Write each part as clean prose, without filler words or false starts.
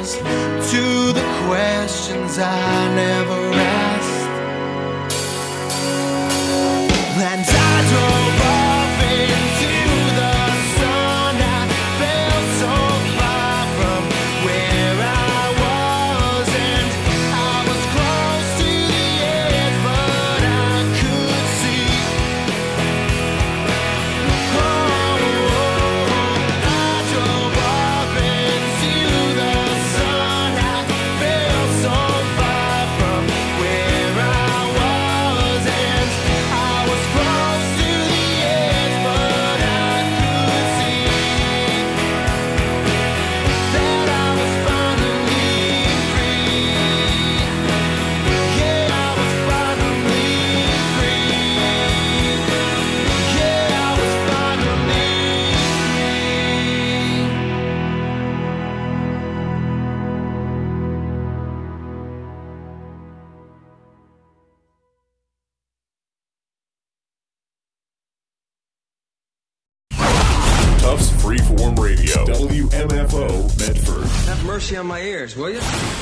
answers to the questions I never asked. And I drove off into the sun. I felt so far from where I was, and I was close to the edge, but I could see. I drove off into the sun. I felt so far from where I was, and I was close to the edge, but I could see that I was finally free. Yeah, I was finally free. Yeah, I was finally Tufts Freeform Radio, WMFO Medford. Have mercy on my ears, will you?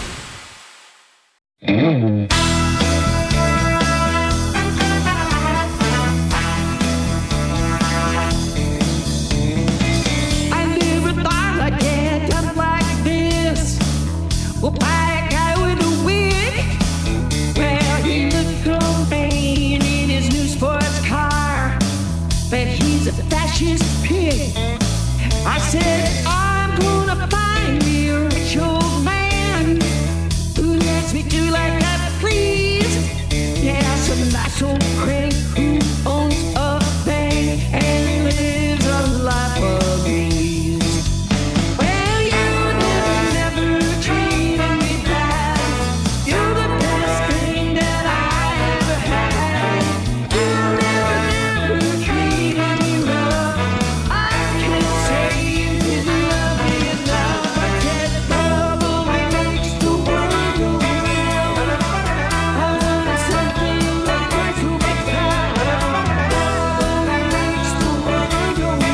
I never thought I'd get up like this. Well, by a guy with a wig. Well, he looked so vain in his new sports car. But he's a fascist pig. I said, I'm gonna find me a rich old man who lets me do like I please. Yeah, some nice old crank who owns a bank and lives a life of ease. Well, you never treated me bad. You're the best thing that I ever had. You never treated me rough. I can't say you didn't love me enough. I said love only makes the world go round. I wanted something that was so profound. Love only makes the world go round.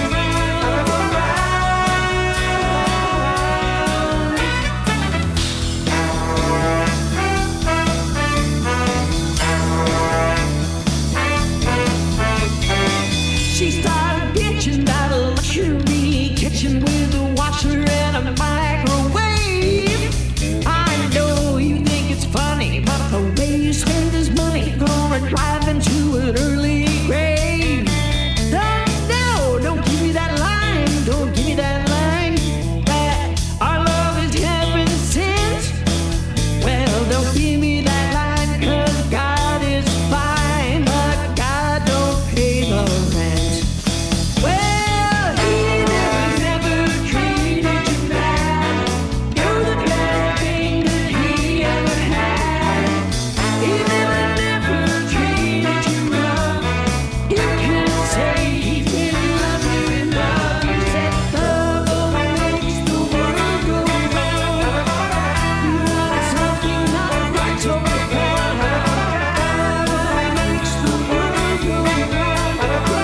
She started bitching about a luxury kitchen with a washer and a microwave. I know you think it's funny, but the way you spend his money gonna drive into an early grave. No, don't give me that line, don't give me that line. That our love is heaven sent. Well, don't give me that line, 'cause God is fine, but God don't pay the rent. Well, he never treated you bad. You're the best thing that he ever had. He never treated you rough. You can't say he didn't love you enough. You said love only makes the world go round. You wanted something not quite so profound. Love only makes the world go round.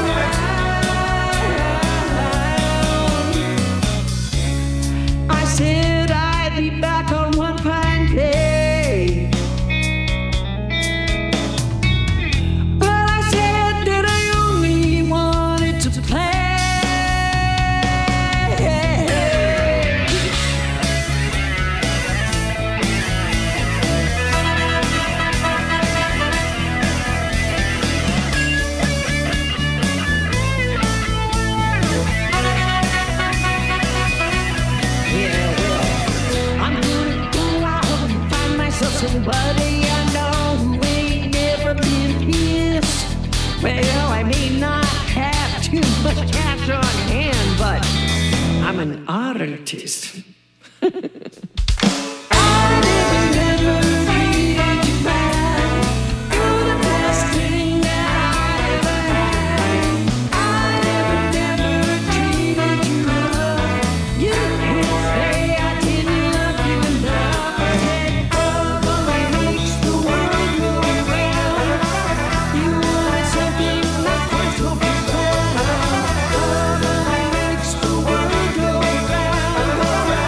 I said I'd be back on one fine day. But I said that I only wanted to play. Yeah, well, I'm gonna go out and find myself somebody I know who ain't never been kissed. Well, I may not have too much cash on hand, but I'm an artist. I never treated you bad. You're the best thing that I ever had. I never treated you rough. You can't say I didn't love you enough. I said love only makes the world go round. You wanted something not quite so profound. Love only makes the world go round.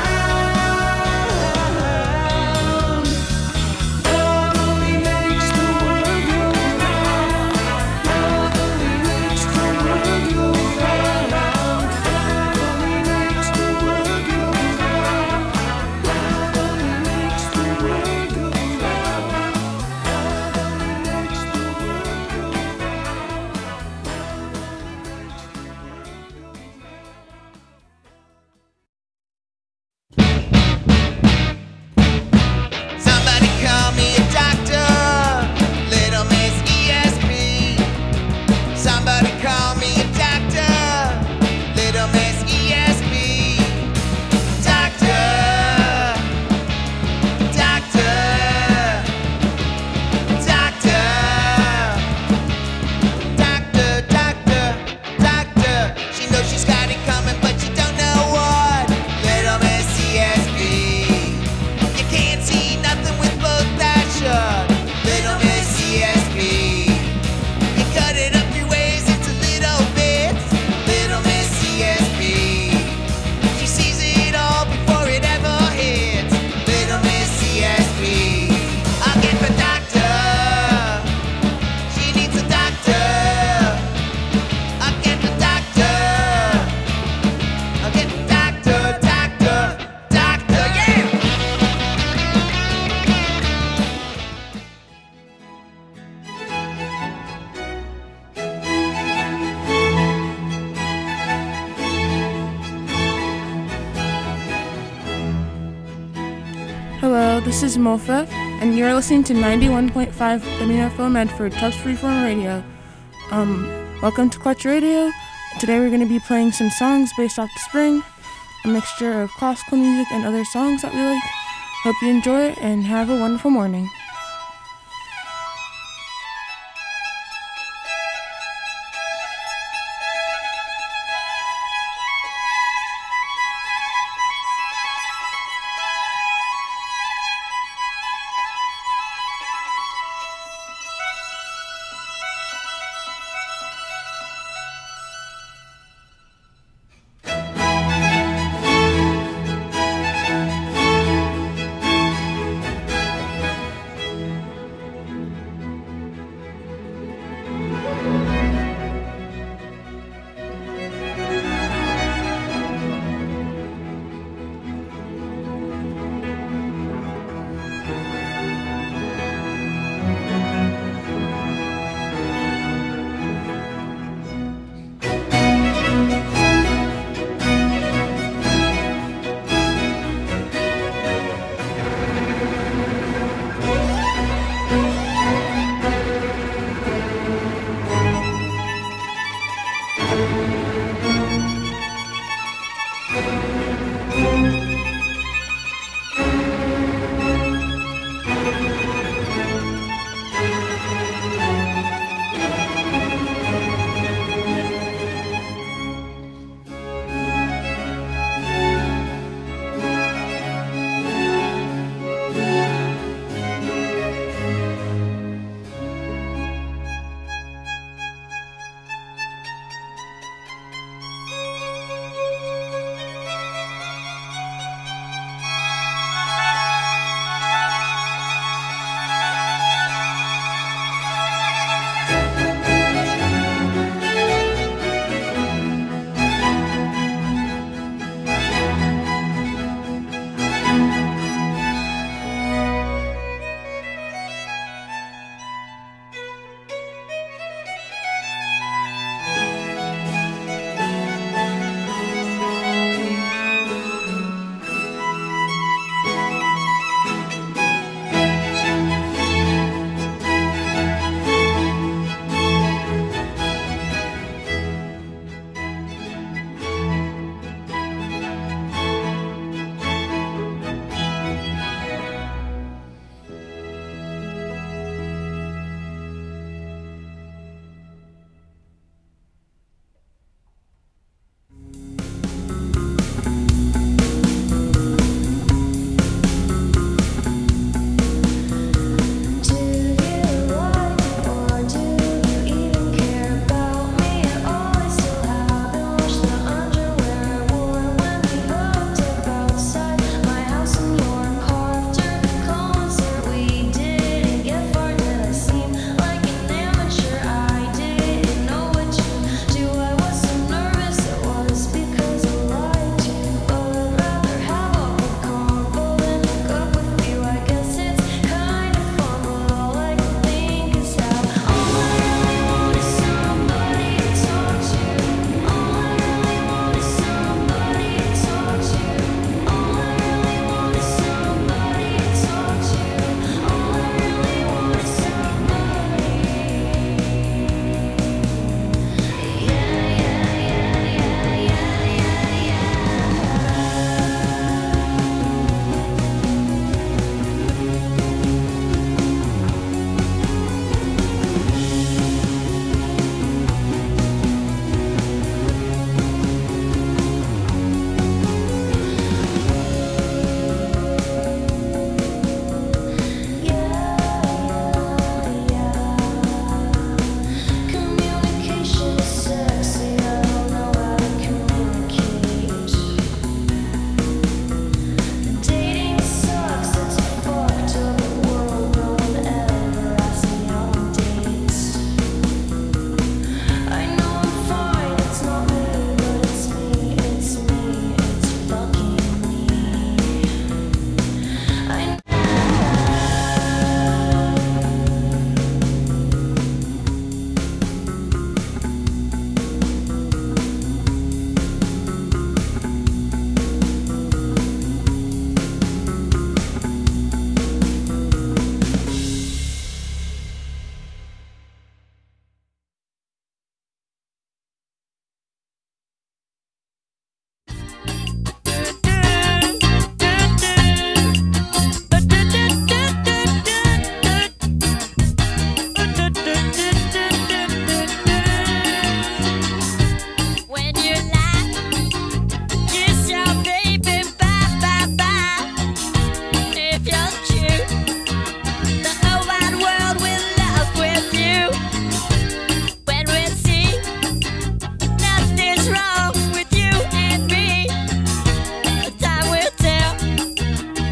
Hello, this is Mofa, and you're listening to 91.5 WFO Medford, Tufts Freeform Radio. Welcome to Clutch Radio. Today we're going to be playing some songs based off the spring, a mixture of classical music and other songs that we like. Hope you enjoy it and have a wonderful morning.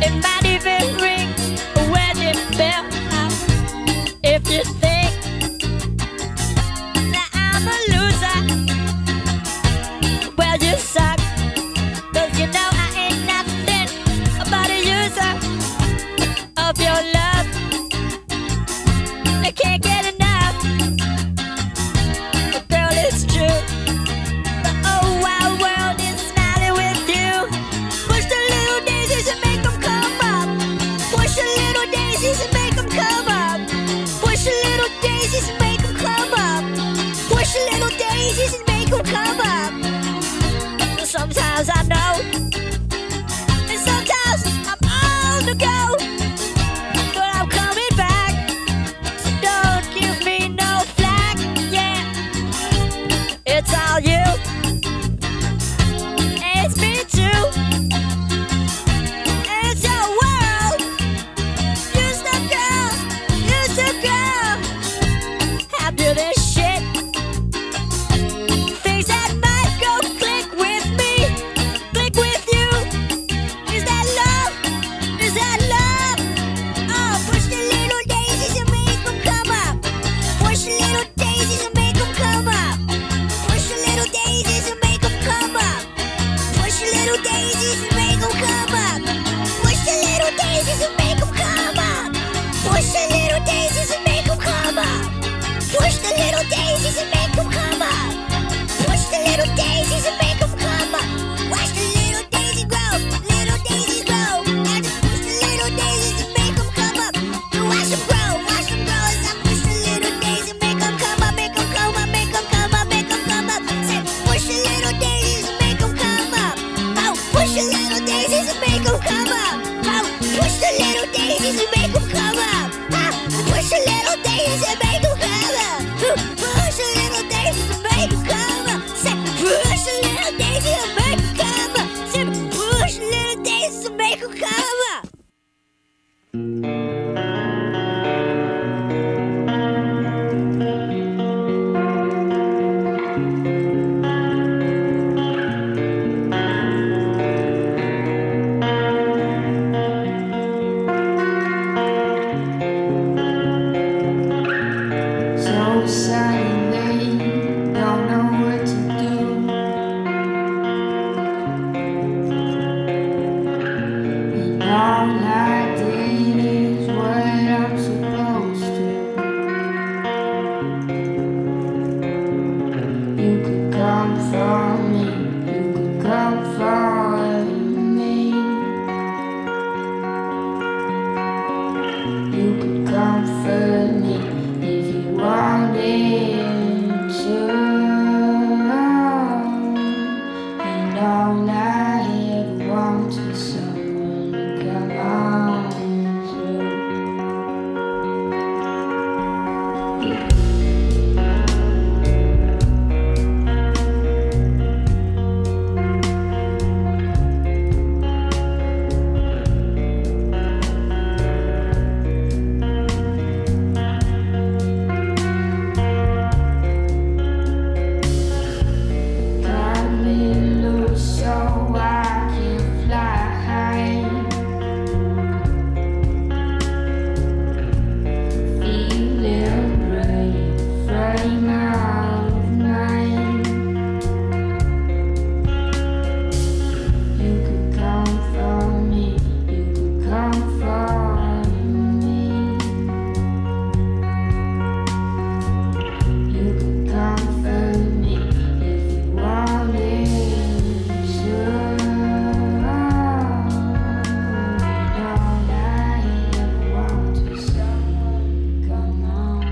It might even ring a wedding bell. If you think that I'm a loser, well, you suck. 'Cause you know I ain't nothing but a user of your love. I can't get enough. But girl, it's true. The whole wide world is smiling with you. Push the little daisies and make them come up. Push the little daisies and make them come up. Push the little daisies and make them come up. Push the little daisies and make them come up. Sometimes I know, and sometimes I'm on the go, but I'm coming back, so don't give me no flack, yeah. It's all you, it's me too, it's your world. Use the girl, after this shit. Things that might go click with me, click with you. Is that love? Is that love? Oh, push the little daisies and make them come up. Push the little daisies and make them come up. Push the little daisies and make them come up. Push the little daisies and make them come up. Push the little daisies and make them come up. Push the little daisies and make them come up. Push the little daisies and make them come up. Push the little daisies and make them come up. Watch the little daisy grow, little daisies grow. Now just push the little daisies and make them come up. You watch them grow as I push the little daisies, make them come up, make them come up, make them come up, make them come up. Say, push the little daisies and make them come up. Oh, push the little daisies and make them come up. Oh, push the little daisies and make them come up. Oh, push the little daisies and make them come up. Push the little daisies and make them come up. Say, push the little daisies and make them come up. Say, push the little daisies and make them come up. So suddenly, don't know what to do. And all I did is what I'm supposed to. You could come for me, you could come for me. You could comfort me if you wanted to. And all I ever want is someone to come on to. Got me loose so I can fly high. Feeling brave, frame of mind. You could come for me, you could come for me. You could comfort me if you wanted to. And all I ever want is someone to come on.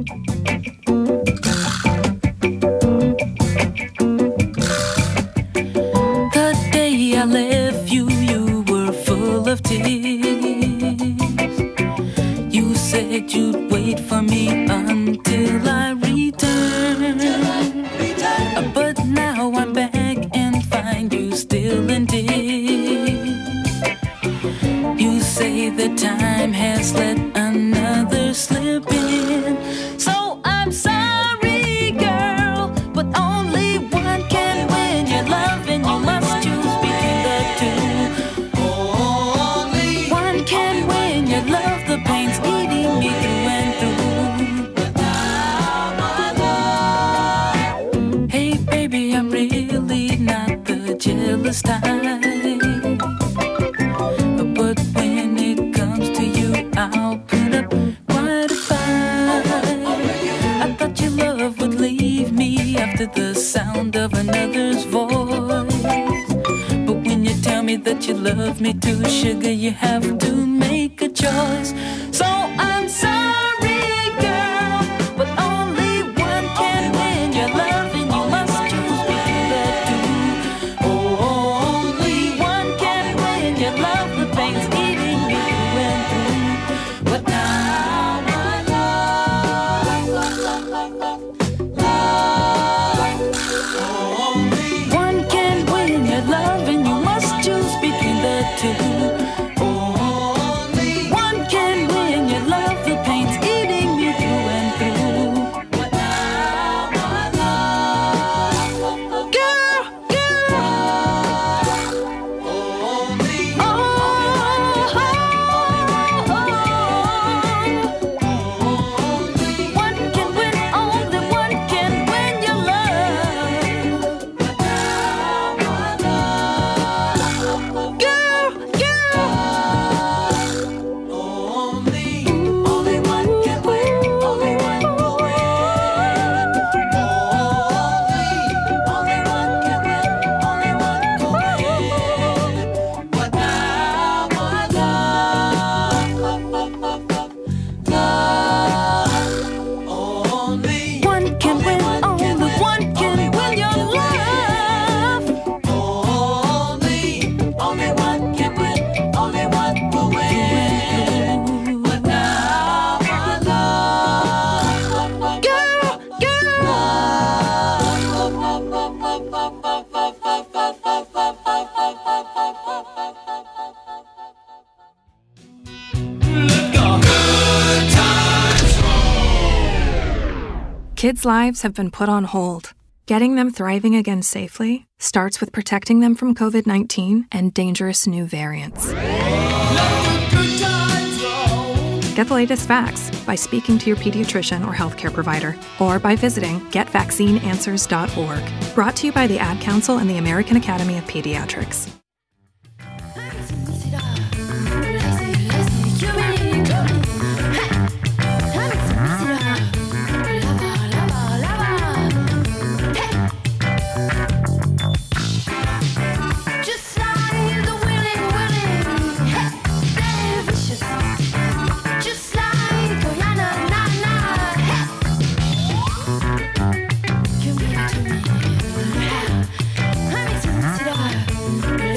The day I left you, you were full of tears. You said you'd wait for me until I returned. But now I'm back and find you still in tears. You say the time has let another slip in. So I'm sorry, girl, but only one can win your love, and you must choose between the two. Only one can win your love, the pain's eating me through and through. Hey baby, I'm really not the jealous type, but when it comes to you, I'll put up quite a fight. I thought your love would leave me after the sound of another's voice, but when you tell me that you love me too, sugar, you have to make a choice. So I'm sorry, girl, but only one can win your love, and you must choose between the two. Only one can win your love, the pain's eating me through and through. But now my love, one can win your love, and you must choose between the two. Only one can win your love, the pain's eating me through and through. But now my love, girl, only one can win, only one can win your love. But now my love, girl, only one can win, only one will win. Only one can win, only one will win. But now my only one can win, only one can win your love. Only one can win, only one will win. But now my love, girl, Kids' lives have been put on hold. Getting them thriving again safely starts with protecting them from COVID-19 and dangerous new variants. Get the latest facts by speaking to your pediatrician or healthcare provider, or by visiting getvaccineanswers.org. Brought to you by the Ad Council and the American Academy of Pediatrics. Just like the willing, hey, they're vicious. Just like Rihanna, hey. Give me to me, I'm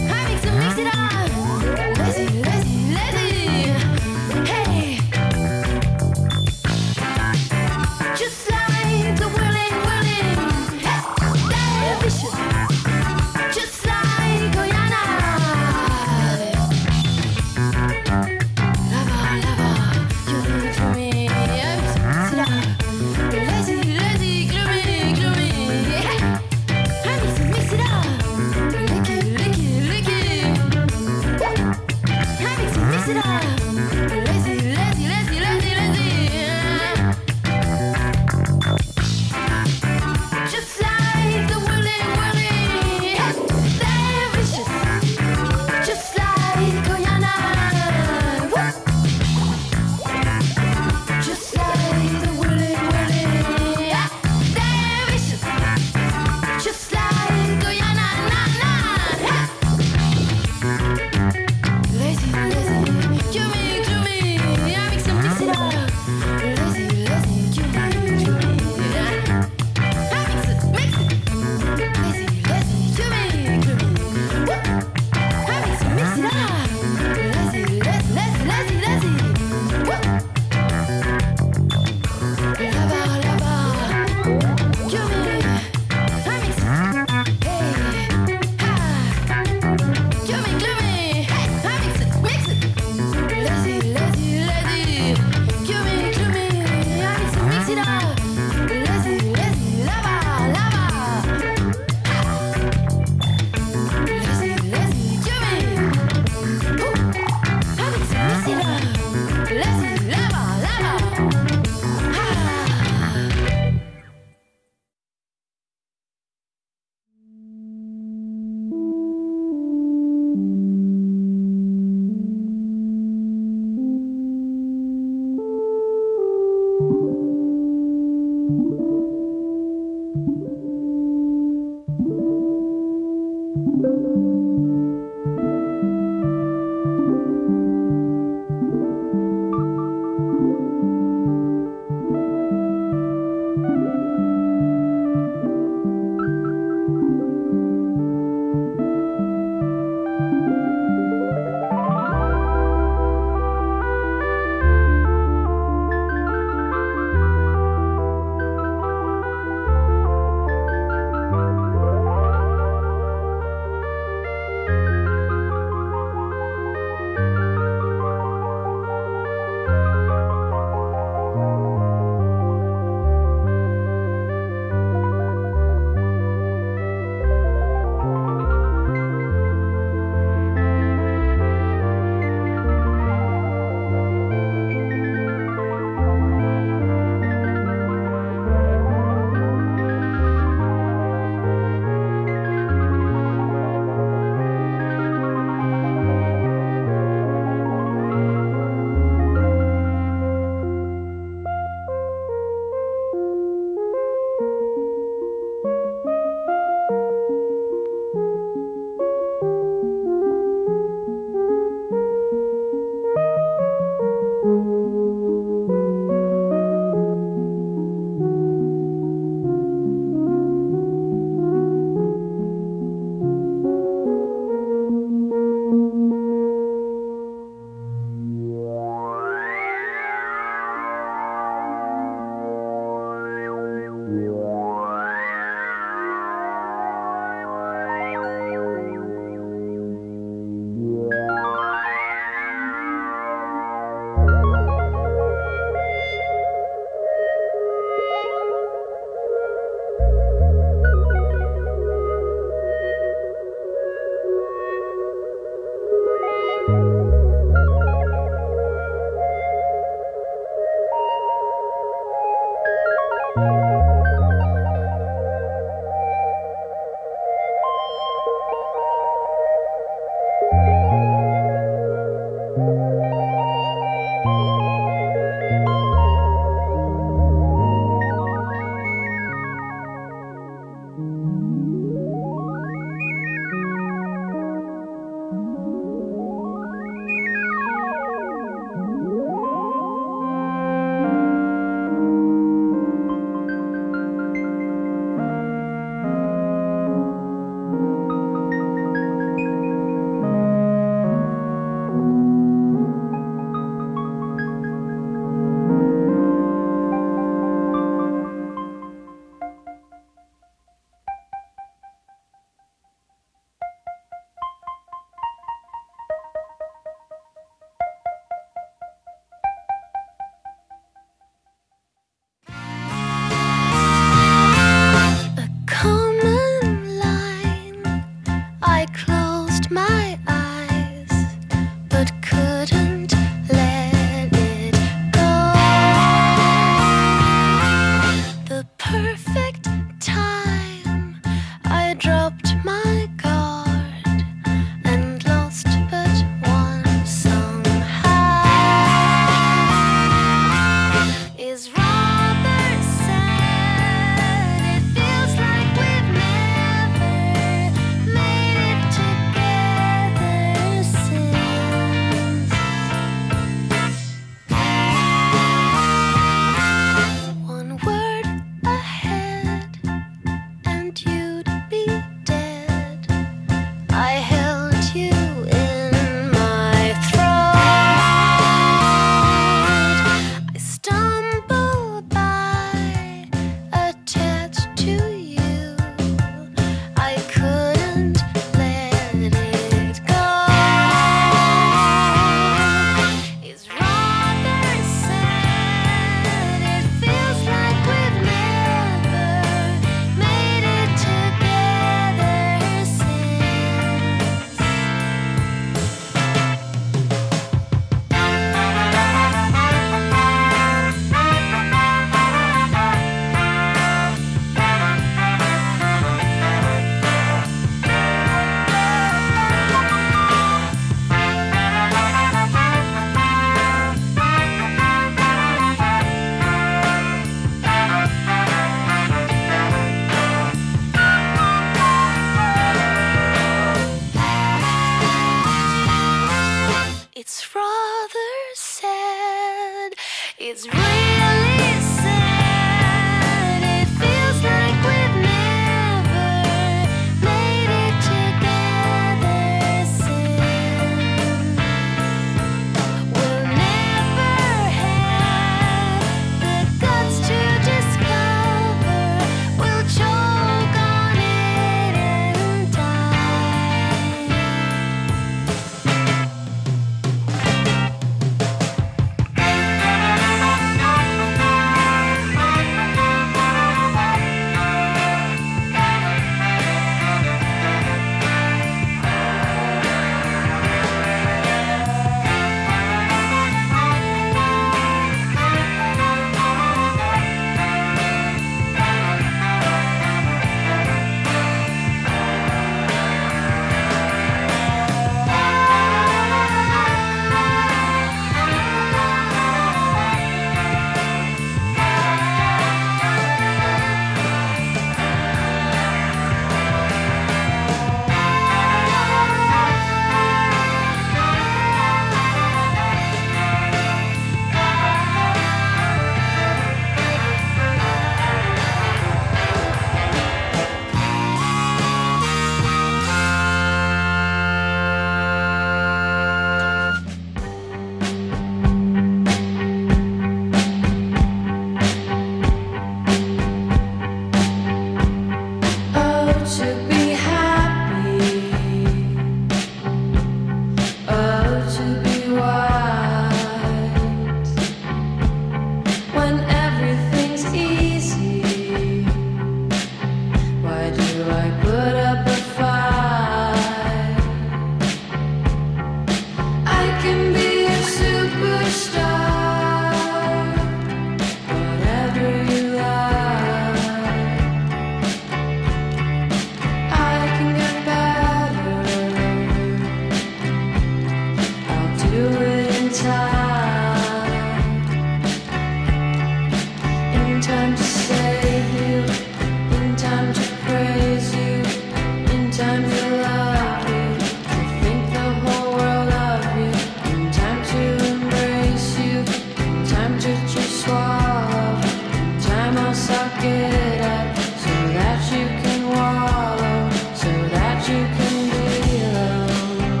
in time to save you, in time to praise you, in time to love you, to think the whole world of you, in time to embrace you, in time to just swallow, in time I'll suck it up so that you can wallow, so that you can be alone,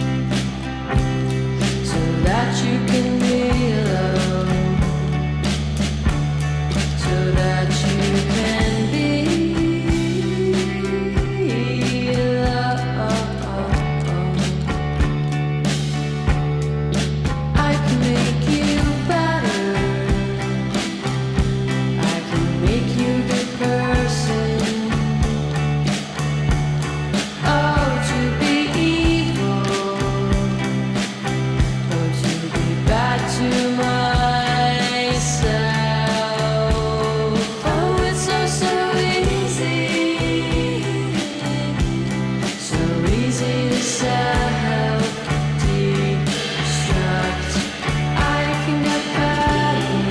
so that you can be alone, so that you can be alone. I can make you better, I can make you a good person. Oh, to be evil, oh, to be bad to myself. Oh, it's so, so easy, so easy to self-destruct. I can get better,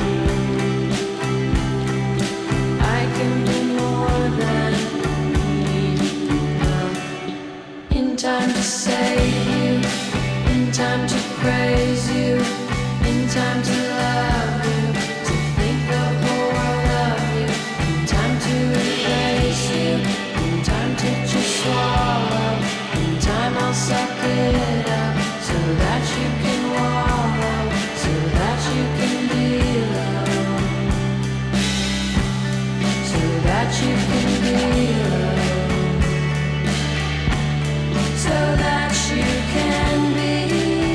I can do more than enough, in time to save you, in time to praise you, in time to love you, to think the whole world of you, in time to embrace you, in time to just swallow, in time I'll suck it up so that you can wallow, so that you can be alone, so that you can be alone, so that you can be alone.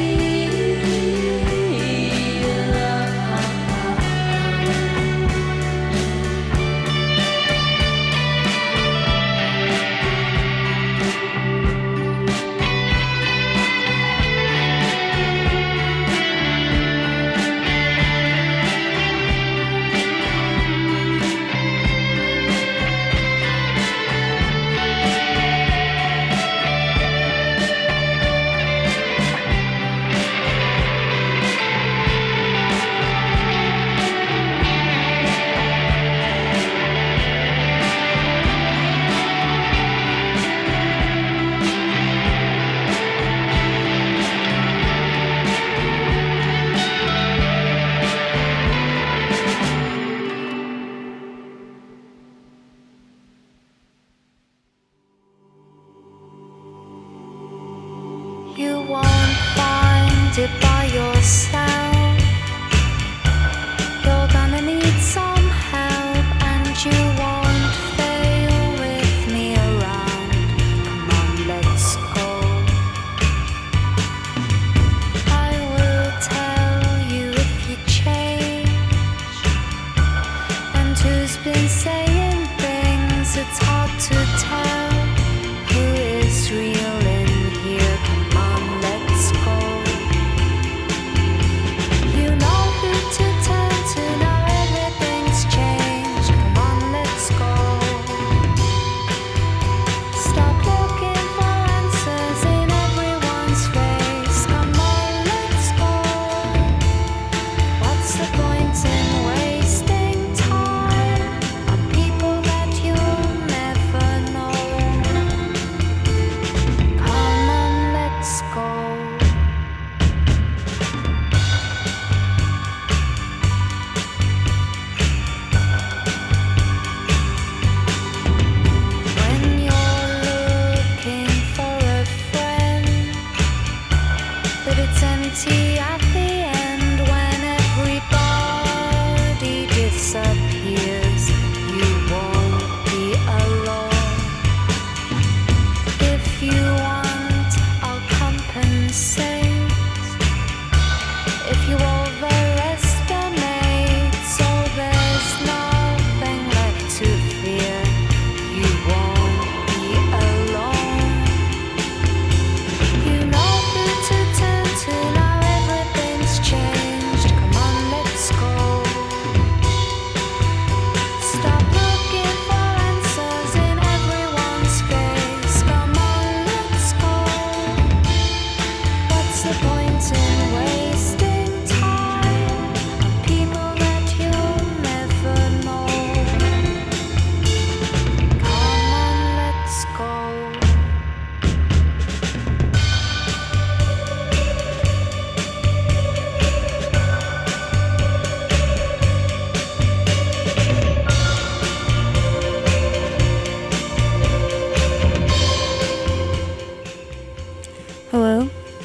You won't find it by yourself. You're gonna need some help, and you won't fail with me around. Come on, let's go. I will tell you if you change, and who's been saying things it's hard to tell who is real in here. Come on, let's go. You know who to turn to now, everything's changed. Come on, let's go. Stop looking for answers in everyone's face. Come on, let's go. What's the point in wasting time?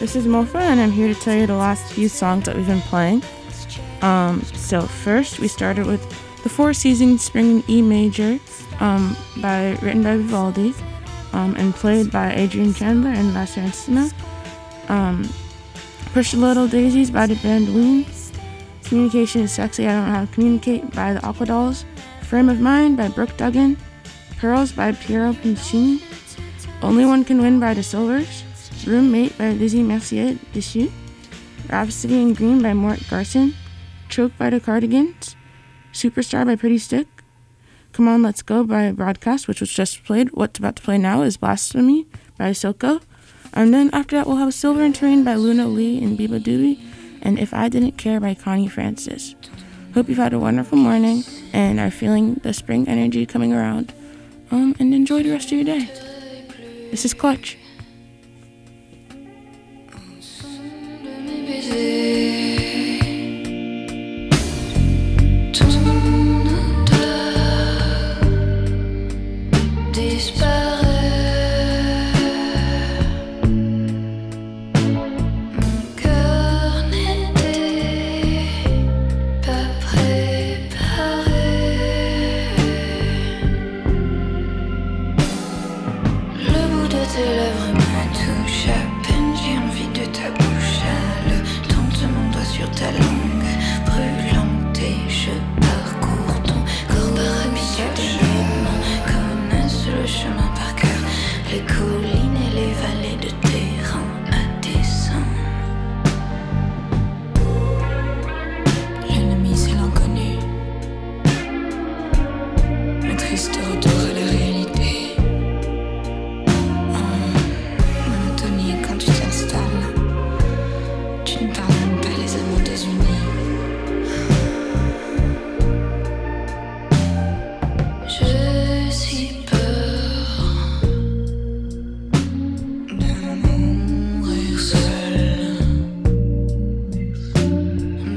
This is Mofa, and I'm here to tell you the last few songs that we've been playing. So first, we started with The Four Seasons Spring in E Major, written by Vivaldi, and played by Adrian Chandler and La Serenissima. Push the Little Daisies by the band Loon. Communication is Sexy, I Don't Know How to Communicate by the Aquadolls. Frame of Mind by Brooke Duggan. Pearls by Piero Pincini. Only One Can Win by the Silvers. Roommate by Lizzie Mercier Dessus. Rhapsody in Green by Mort Garson. Choke by the Cardigans. Superstar by Pretty Stick. Come On Let's Go by Broadcast, which was just played. What's about to play now is Blasphemy by Silko. And then after that, we'll have Silver and Terrain by Luna Lee and Biba Doobie, and If I Didn't Care by Connie Francis. Hope you've had a wonderful morning and are feeling the spring energy coming around. And enjoy the rest of your day. This is Clutch.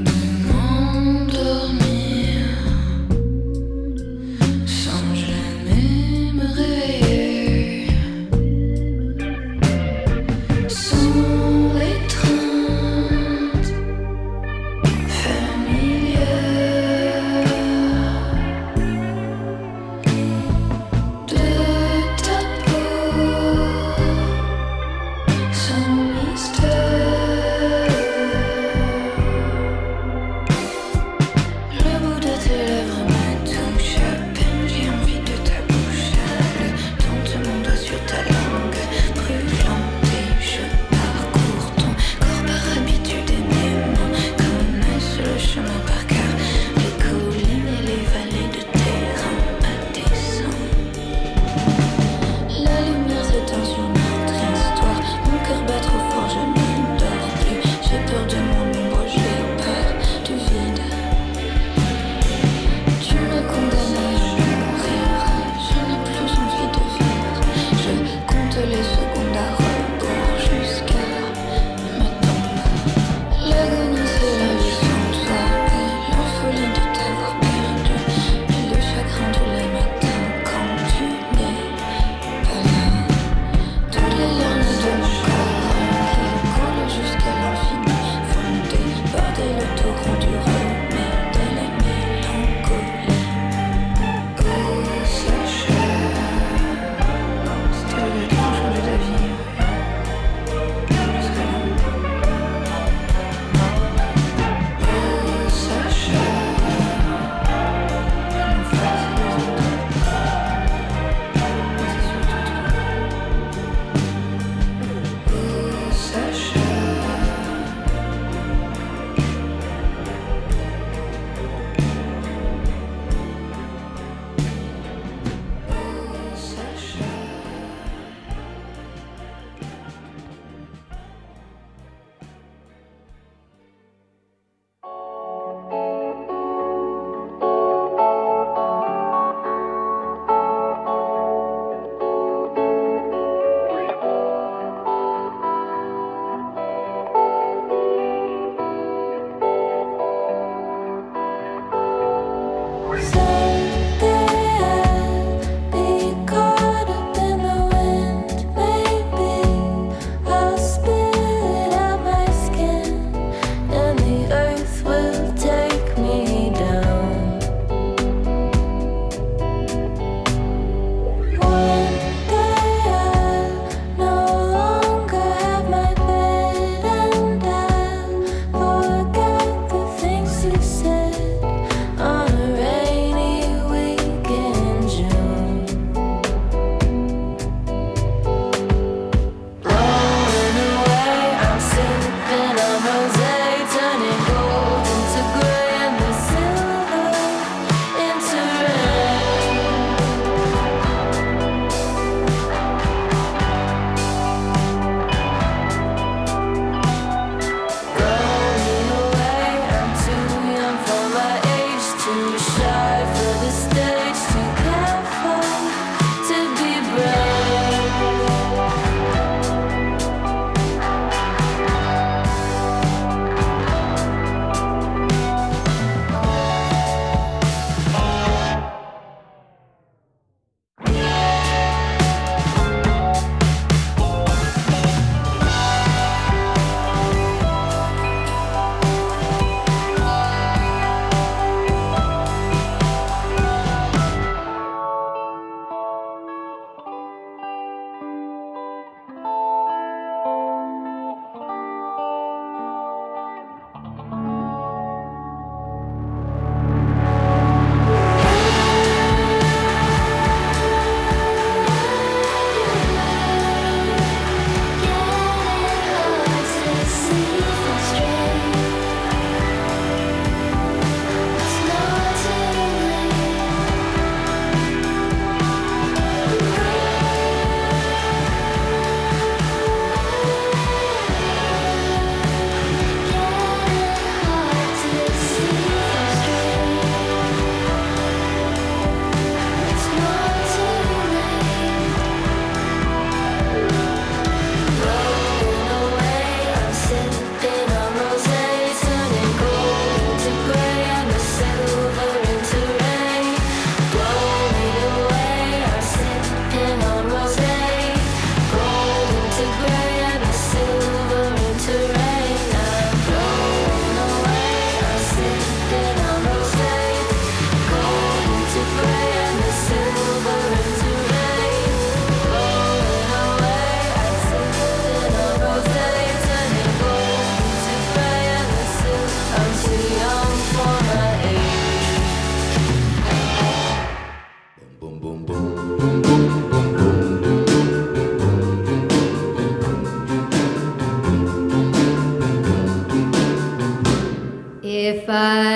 Sans jamais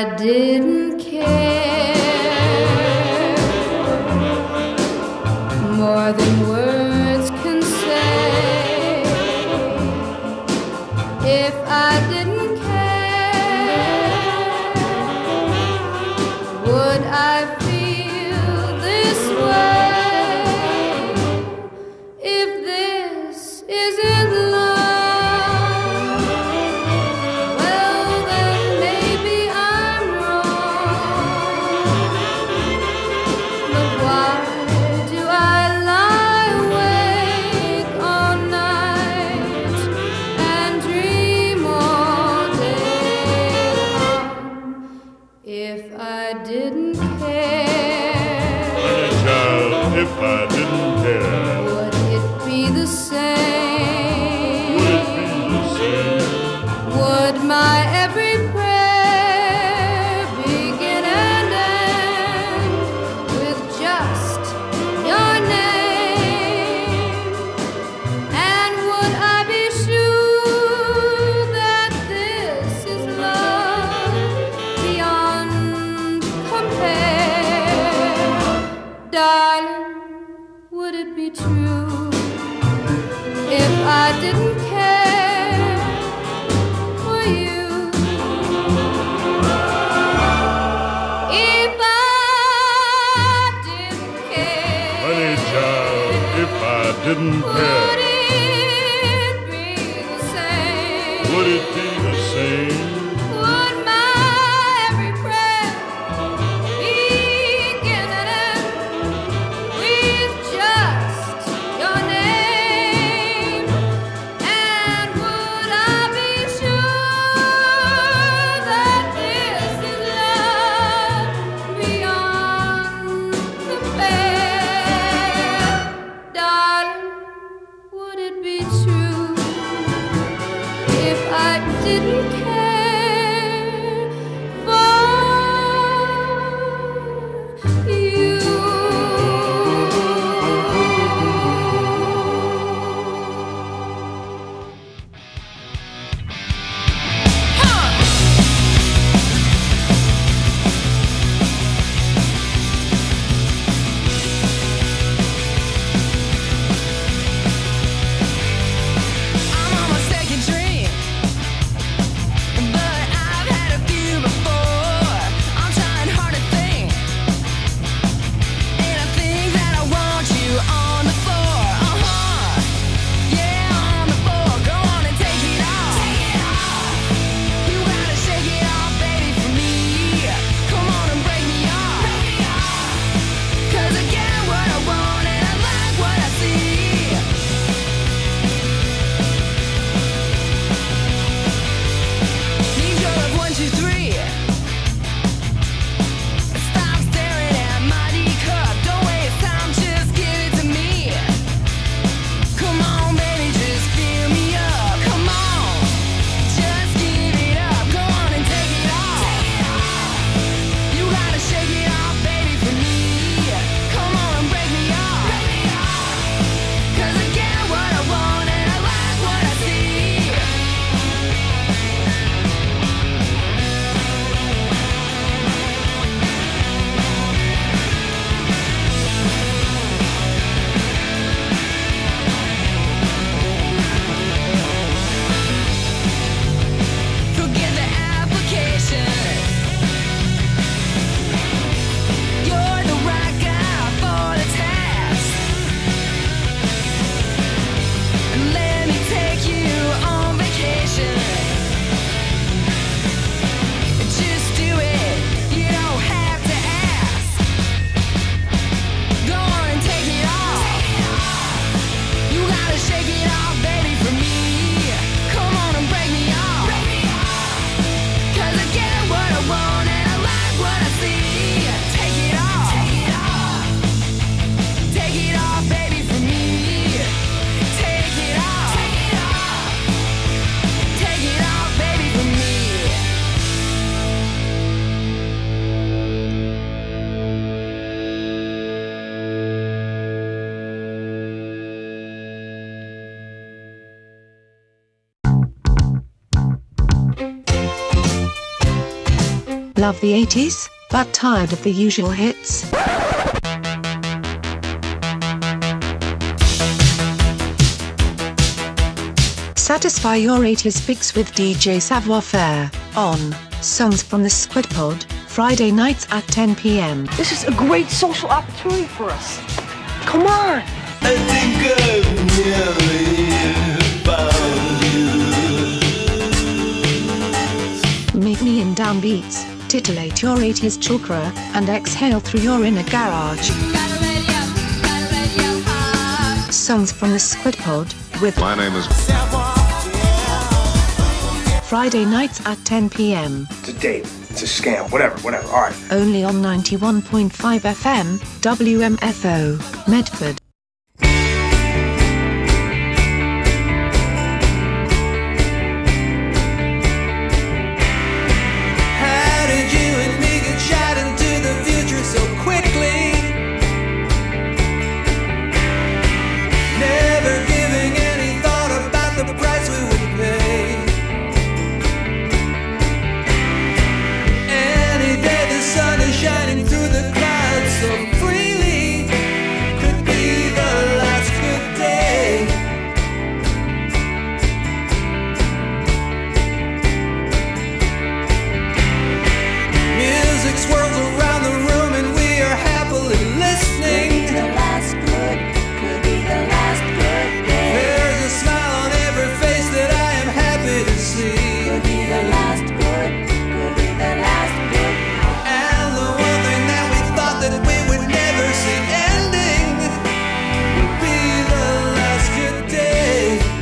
I didn't care more than words can say, if I didn't care, would I feel this way? If this isn't love, well then maybe I'm wrong. But why do I lie awake all night and dream all day long? If I didn't care, Child, if I didn't care, would it be the same? would it be the same? Would my every prayer begin and end with just your name? And would I be sure that this is love beyond compare? Darling, would it be true if I didn't care for you? If I didn't care, Honey child, if I didn't would care, it be the same? would it be the same? Would my every prayer begin and end with just your name? And would I be sure that this is love beyond compare? Darling, love the 80s, but tired of the usual hits? Satisfy your 80s fix with DJ Savoir Faire on Songs from the Squid Pod, Friday nights at 10 p.m. This is a great social opportunity for us. Come on. I think I've nearly found you. Meet me in downbeats, titillate your 80s chakra, and exhale through your inner garage. Songs from the Squid Pod with My name is Friday nights at 10 p.m. It's a date. It's a scam. Whatever. All right. Only on 91.5 FM, WMFO, Medford. How did you and me get shot into the future so quickly? Never giving any thought about the price we would pay. Any day the sun is shining through the clouds so freely could be the last good day. Music swirls around the room and we are happily listening. Could be the last good, could be the last good day. There's a smile on every face that I am happy to see. Could be the last good, could be the last good. And the one thing that we thought that we would never see ending would be the last good day.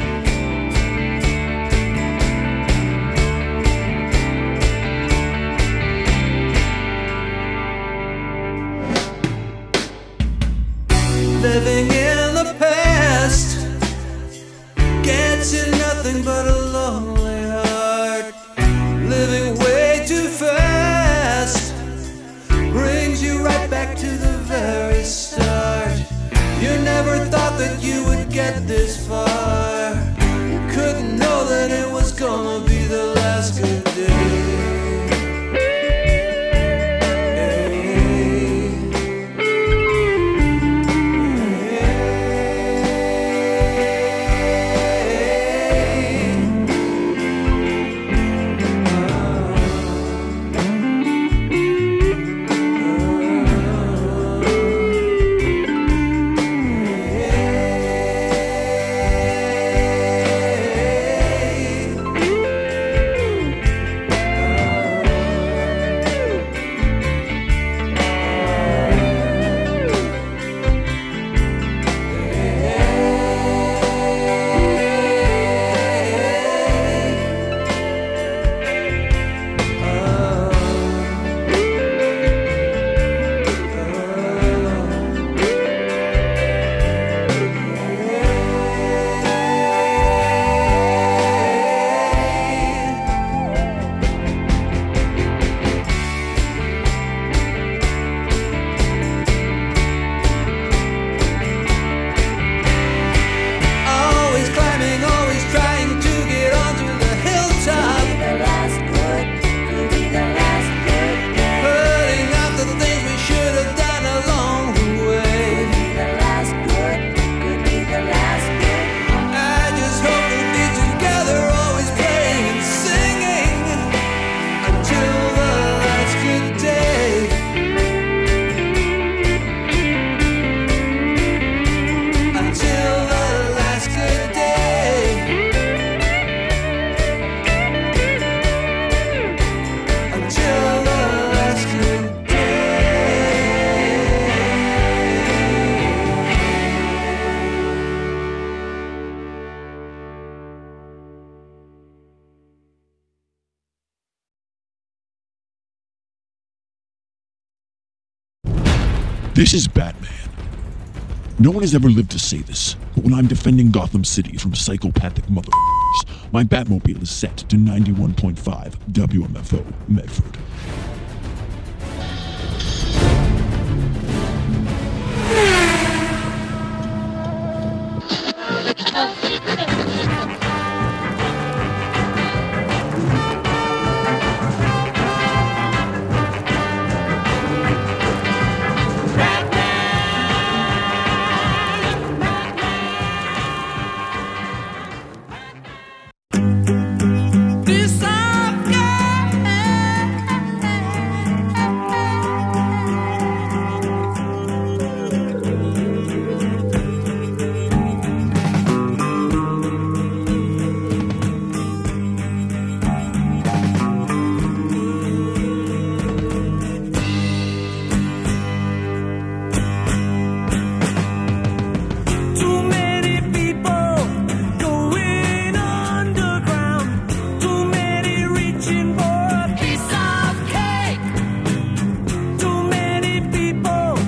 Living in the past gets you nothing but a lonely heart. Living way too fast brings you right back to the very start. You never thought that you would get this far. You couldn't know that it was gonna be the last good day. Always climbing, always trying to get onto the hilltop. Could be the last good, could be the last good day. Putting out the things we should have done along the way. Could be the last good, could be the last good. I just hope we'll be together, always playing and singing until the last good day. Until the last good day. Until the last good This is Batman. No one has ever lived to say this, but when I'm defending Gotham City from psychopathic motherfuckers, my Batmobile is set to 91.5 WMFO Medford.